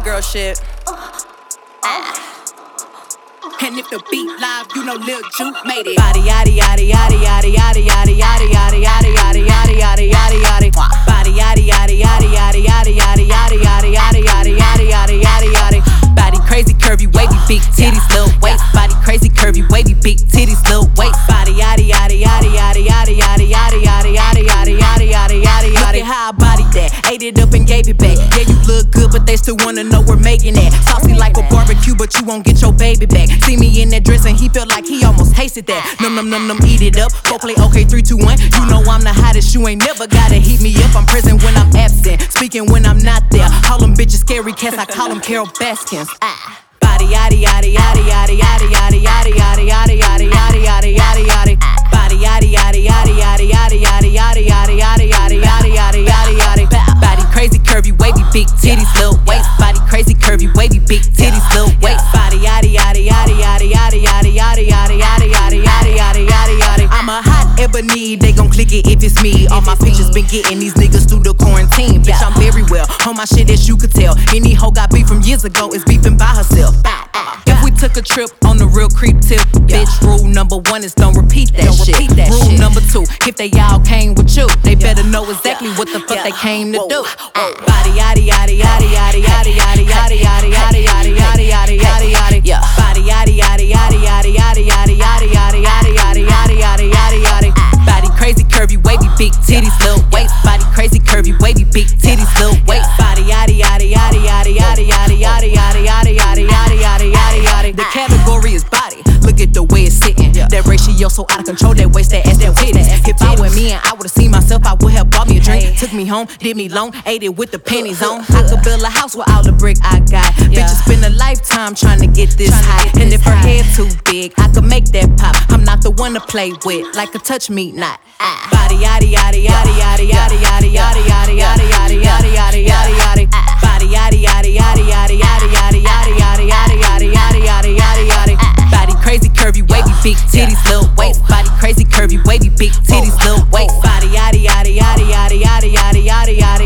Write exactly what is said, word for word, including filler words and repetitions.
girl shit. And if the beat live, you know Lil Juke made it. Body yaddy yaddy yaddy yaddy yaddy yaddy yaddy yaddy yaddy yaddy yaddy yaddy yaddy yaddy. Body yaddy yaddy yaddy yaddy yaddy yaddy yaddy yaddy yaddy yaddy yaddy yaddy yaddy yaddy. Body crazy curvy wavy big titties little waist. Body crazy curvy wavy big titties little waist. Body yaddy yaddy yaddy yaddy yaddy yaddy yaddy yaddy yaddy yaddy yaddy yaddy yaddy. Look at how I bodied that, ate it up and gave it back. Yeah, you look good, but they still wanna know we're making that. Saucy like a barbecue, but you won't get your baby back. See me in that dress and he felt like he almost tasted that. Num num num num, eat it up. Go play okay, three, two, one. You know I'm the hottest. You ain't never gotta heat me up. I'm present when I'm absent, speaking when I'm not there. Call them bitches scary cats. I call them Carol Baskins. Ah. Body yaddy yaddy yaddy yaddy yaddy yaddy yaddy yaddy yaddy yaddy yaddy yaddy yaddy yaddy. Body yaddy yaddy yaddy yaddy yaddy yaddy yaddy yaddy yaddy yaddy yaddy yaddy yaddy yaddy. Body crazy curvy wavy big titties little waist. Body crazy curvy wavy big titties little waist. Body yaddy yaddy yaddy yaddy yaddy yaddy yaddy yaddy yaddy yaddy yaddy yaddy yaddy yaddy. I'm a hot ebony, they gon' click it if it's me. All my pictures been getting these niggas through the quarantine. Bitch, I'm very well on my shit as you could tell. Any hoe got beef from years ago is beefing by herself. If we took a trip on the real creep tip, bitch, rule number one is don't repeat that don't shit. Repeat that rule shit. number two, if they all came with you, they better know exactly what the fuck they came to do. Body yaddy yaddy yaddy yaddy yaddy yaddy yaddy yaddy yaddy yaddy yaddy yaddy yaddy yaddy. Body yaddy yaddy yaddy yaddy yaddy yaddy yaddy yaddy yaddy yaddy yaddy yaddy yaddy yaddy. Body crazy curvy wavy big titties little waist. Body crazy curvy wavy big titties little waist. Body yaddy yaddy yaddy yaddy yaddy yaddy yaddy yaddy yaddy yaddy yaddy yaddy yaddy yaddy. The category is body. Look at the way it's sitting. That ratio so out of control. That waist, that ass, that titties. If I were me and I would've seen myself, I would have bought me a drink. Took me home, did me long, ate it with the pennies on. I could build a house with all the brick I got. Bitches spend a lifetime trying to get this high. And if her head too big, I could make that pop. I'm not the one to play with, like a touch me not. Body yaddy yaddy yaddy yaddy yaddy yaddy yaddy yaddy yaddy yaddy yaddy yaddy yaddy yaddy. Body yaddy yaddy yaddy yaddy yaddy yaddy yaddy yaddy yaddy yaddy yaddy yaddy yaddy yaddy. Body crazy curvy wavy big titties little waist. Body crazy curvy wavy big titties little waist. Body yaddy yaddy yaddy yaddy yaddy yaddy yaddy yaddy.